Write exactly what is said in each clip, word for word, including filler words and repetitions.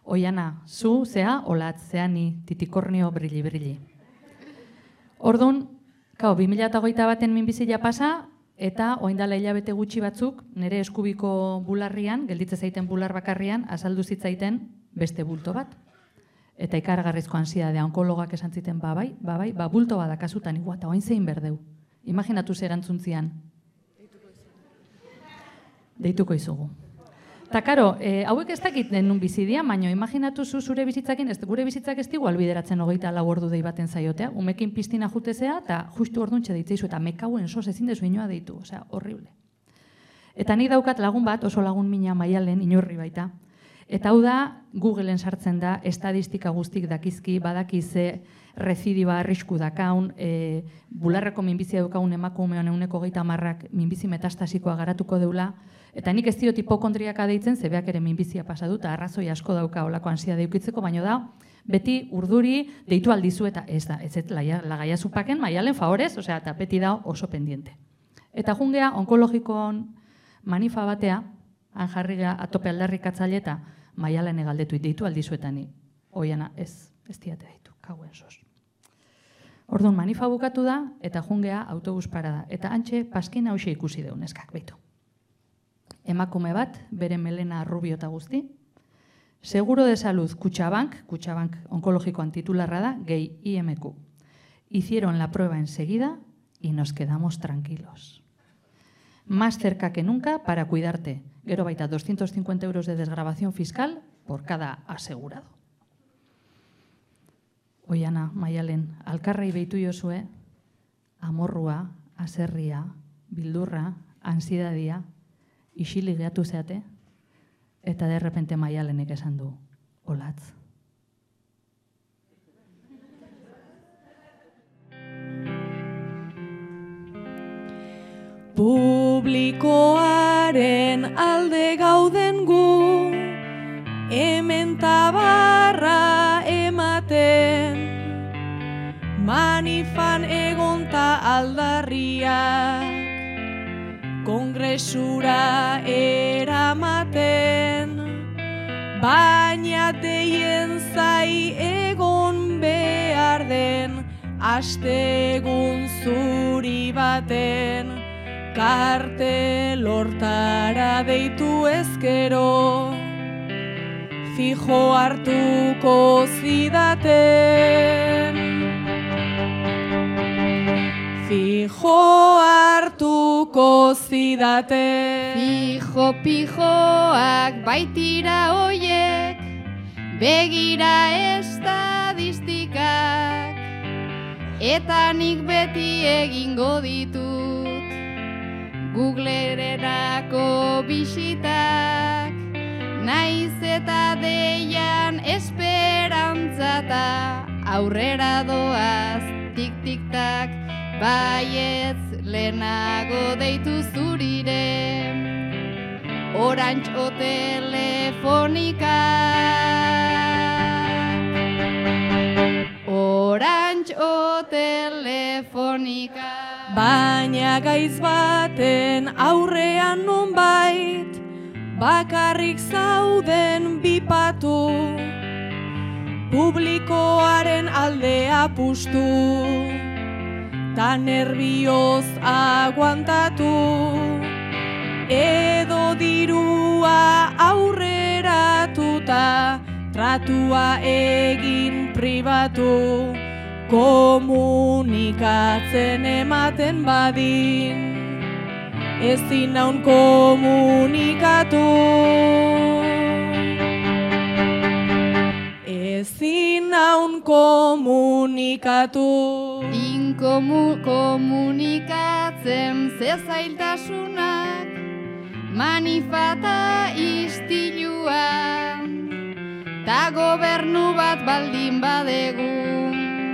Oiana, zu, zea, olatz, zea ni, titikornio brilli, brilli. Orduan, Kau, bi mila hogeita baten minbizia pasa, eta oindala hilabete gutxi batzuk, nire eskubiko bularrian, gelditze zaiten bular bakarrian, azaldu zitzaiten beste bulto bat. Eta ikaragarrizko ansiedadea onkologak esan ziten, ba bai, ba bai, ba bulto bat akasutan igua, eta oin zein berdeu. Imaginatu zer antzuntzian. Deituko izugu. Eta karo, e, hauek ez dakit denun bizidian, baina imaginatu zu zure bizitzakin, ez, gure bizitzak ez digu albideratzen hogeita lau ordu dei baten zaiotea, umekin piztina jutezea, eta justu orduntxe deitzeizu, eta mekauen sos ezin dezu inoa deitu, osea, horrible. Eta nik daukat lagun bat, oso lagun mina Maialen, inurri baita, eta hau da, Googleen sartzen da, estadistika guztik dakizki, badakize, rezidiba arrisku dakaun, e, bularreko minbizia dukaun emakumean euneko geita marrak minbizi metastasikoa garatuko deula, eta nik ez diot hipokondriaka deitzen, zebeak ere minbizia pasa dut, arrazoi asko dauka olako ansia deukitzeko, baino da, beti urduri deitu aldizu eta ez da, ez ez lagaia zupaken, Maialen favorez, osea, eta beti da oso pendiente. Eta jungea, onkologikoan manifa batea, han jarriga atope aldarrikatzaile eta Maialen egaldetu deitu aldizuetani. Oiana, ez, ez diate deitu, kauen sos. Orduan, manifa bukatu da, eta jungea autobus parada. Eta antxe, paskin hause ikusi deun, eskak, beitu. Emakume bat, bere melena rubio eta guzti. Seguro de salud, Kutxabank, Kutxabank onkologikoan titularra da, gehi I M Q. Hicieron la prueba enseguida y nos quedamos tranquilos. Más cerca que nunca para cuidarte. Gero baita, doscientos cincuenta euros de desgrabación fiscal por cada asegurado. Oiana, Maialen, alkarrei beitu jozue, amorrua, aserria, bildurra, ansidadia, isilik geatu zeate, eta de repente Maialenek esan du, olatz. Publikoaren alde gauden gu, hemen tabarra ematen, manifan egonta aldarriak, kongresura eramaten, baina deien zai egon behar den, astegun zuri baten, kartel hortara deitu ezkero, fijo hartuko zidaten. Fijo hartuko zidaten. Fijo pijoak baitira hoiek, begira estadistikak, eta nik beti egingo ditut Googlererako bisitak, naiz eta deian esperantzata, aurrera doaz tik-tik-tak, baietz lehenago deitu zurire, Orange o telefonika. Orange o telefonika. Baina gaiz baten aurrean nonbait, bakarrik zauden bipatu, publikoaren alde apustu, ta nervioz aguantatu, edo dirua aurreratuta, tratua egin pribatu, komunikatzen ematen badin, ezin naun komunikatu. Ezin naun komunikatu. Inkomu komunikatzen zezailtasunak, manifata istiluan, ta gobernu bat baldin badegun,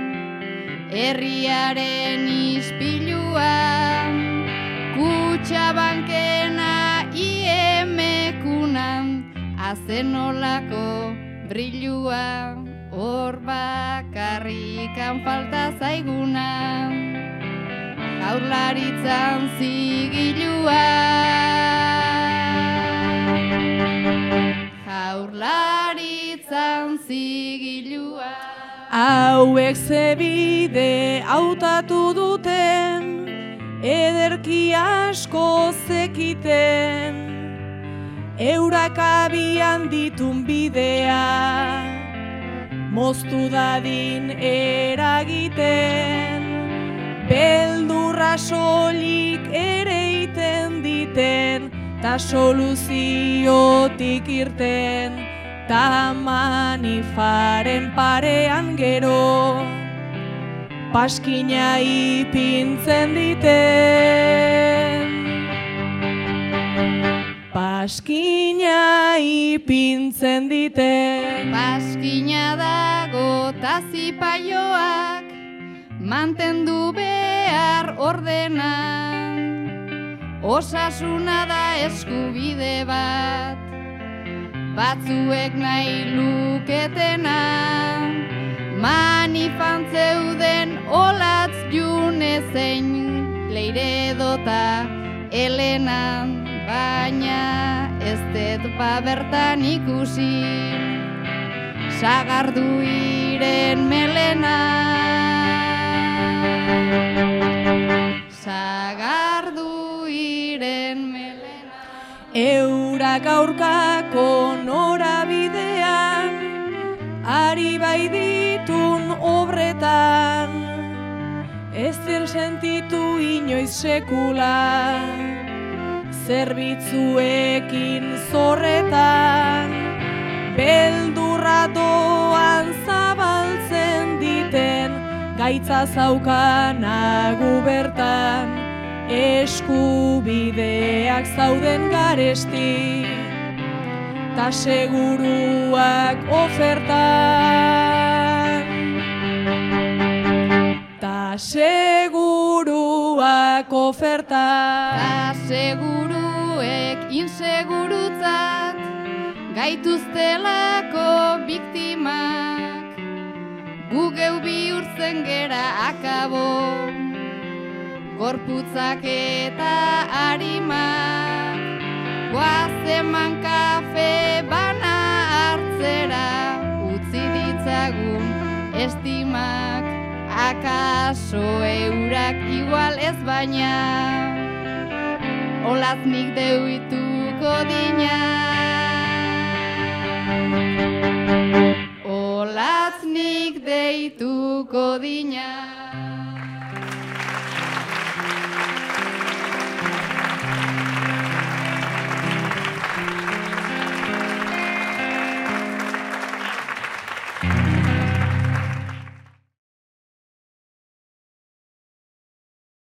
herriaren ispiluan, Kutxabankena I M Q-nan, azenolako brilua, hor bakarrikan falta zaiguna, Jaurlaritzan zigilua. Jaurlaritzan itzan zigilua. Hauek zebide hautatu duten, ederki asko zekiten, eurak abian ditun bidea, moztu dadin eragiten, beldurra solik ere iten diten, ta soluziotik irten, ta manifaren parean gero, paskina ipintzen diten. Paskina ipintzen diten. Paskina dago ta zipaioak, mantendu behar ordenan, osasuna da eskubide bat, batzuek nahi luketena, manifantzeuden olatz june zein leire dota Elena, baina ez dut bertan ikusi sagardu iren melena. Sagardu iren melena. Eurak aurkako norabidean, ari bai ditun obretan, ez zer sentitu inoiz sekula, zerbitzuekin zorretan, beldurra doan zabaltzen diten, gaitza zaukanagu bertan, eskubideak zauden garesti, ta seguruak ofertan. Ta seguruak ofertan. Ta seguruek insegurutzat gaituztelako biktimak, gu geu bihurtzen gera akabo, gorputzak eta harimak, guazeman kafe bana hartzera, utzi ditzagun estimak, akaso eurak igual ez baina, olaznik deuituko dina. Olaznik deituko dina.